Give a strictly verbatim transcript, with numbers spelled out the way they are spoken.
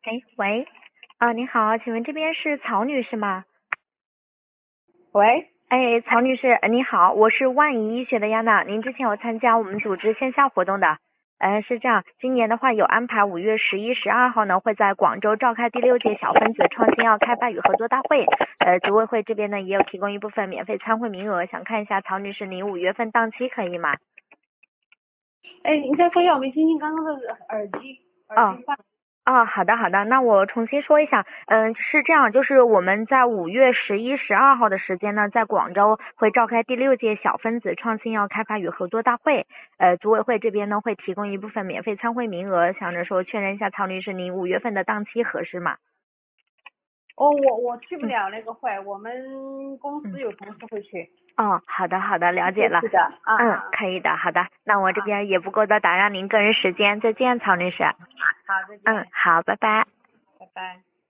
哎，喂，啊，您好，请问这边是曹女士吗？ 喂， 哎，曹女士，呃你好，我是万怡医学的亚娜，您之前有参加我们组织线下活动的。呃，是这样，今年的话有安排五月十一、十二号呢，会在广州召开第六届小分子创新药开发与合作大会。呃，组委会这边呢也有提供一部分免费参会名额，想看一下曹女士您五月份档期可以吗？ 哎，你再说一下，我没听清刚刚的耳机耳哦， 机话。 哦，好的好的，那我重新说一下，嗯，是这样，就是我们在五月十一、十二号的时间呢，在广州会召开第六届小分子创新药开发与合作大会，呃，组委会这边呢会提供一部分免费参会名额，想着说确认一下曹女士您五月份的档期合适吗？ 哦，我我去不嗯了那个会，我们公嗯， 司有同事会去。 哦，好的好的，了解了， 是的，啊啊嗯， 啊可以的，好的，那我这啊！ 边也不够的打扰您个人时间，再见，曹女士， 好，再嗯， 见， 好，拜拜。 拜拜。